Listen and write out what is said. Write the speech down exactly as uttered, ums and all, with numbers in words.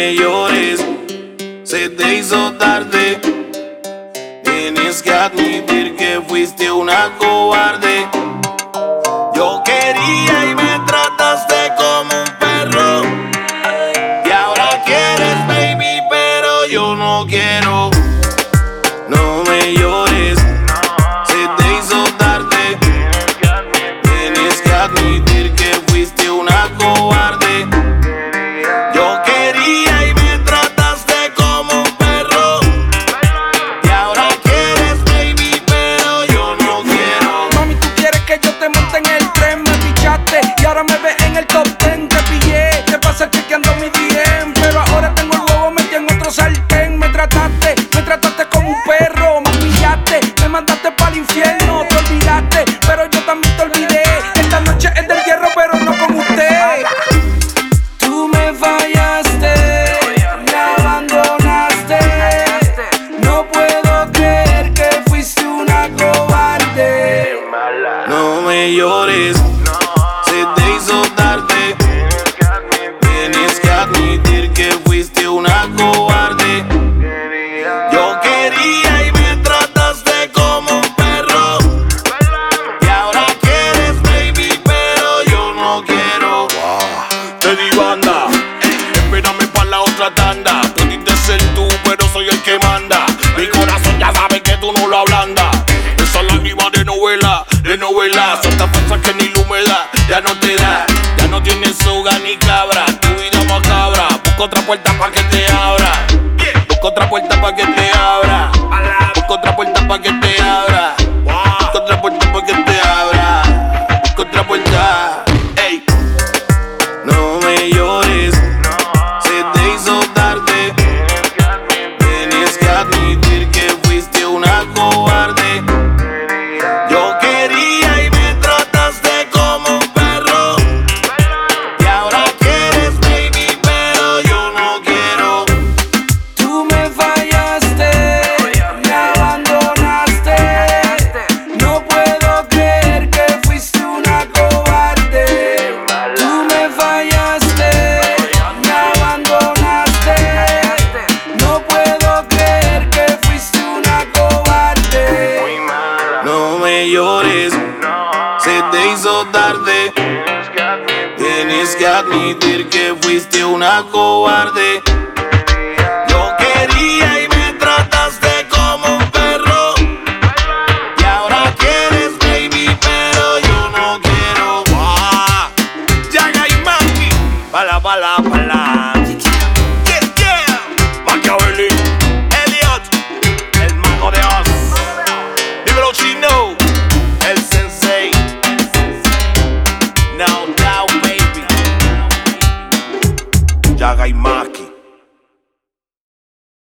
me llores, se te hizo tarde. Tienes que admitir que fuiste una cobarde. Yo quería y me trataste como un perro. Y ahora quieres, baby, pero yo no quiero. No me llores, se te hizo tarde. Tienes que admitir que fuiste una cobarde. Yo quería y me trataste como un perro. Y ahora quieres, baby, pero yo no quiero. Mami, tú quieres que yo te monte en el tren. Me pichaste y ahora me ves en el top ten. Te pillé, te pasas chequeando mi D M. Pero ahora tengo el huevo metido en otro sartén. Me trataste, me trataste como un perro. Me humillaste, me mandaste para el infierno. Te olvidaste, pero yo también te olvidé. Esta noche es del hierro, pero no con usted. Tú me fallaste, me abandonaste. No puedo creer que fuiste una cobarde. No me llores, se te hizo tarde. Tienes que admitir que fuiste una cobarde. Yo quería y me trataste como un perro. Y ahora quieres, baby, pero yo no quiero. Te digo anda, espérame pa' la otra tanda. Pudiste ser tú, pero soy el que manda. Mi corazón ya sabe que tú no lo ablandas. Esa lágrima de novela, de novela. Son tan falsas que ni la humedad ya no te da. Ya no tienes soga ni cabra, tu vida macabra. Busca otra puerta pa' que te abra. Busca otra puerta pa' que te abra. Busca otra puerta pa' que te abra. Busca otra puerta pa' que te abra. Busca otra puerta. Ey. No me llores, se te hizo tarde. Tienes que admitir que fuiste una cobarde. Yo quería y me trataste como un perro. Y ahora quieres, baby, pero yo no quiero. Tú me fallaste, me abandonaste. No puedo creer que fuiste una cobarde. Tú me fallaste, me abandonaste. No puedo creer que fuiste una cobarde. No me llores, se te hizo tarde. Tienes que admitir que fuiste una cobarde. Yo quería y me trataste como un perro. Y ahora quieres, baby, pero yo no quiero. Ah, Yaga y Maki, pala, pala, pala. Yeah, yeah. Machiavelli, Elliot, el mago de Oz. Dímelo Chino, el sensei. No doubt, baby. Yaga y Maki.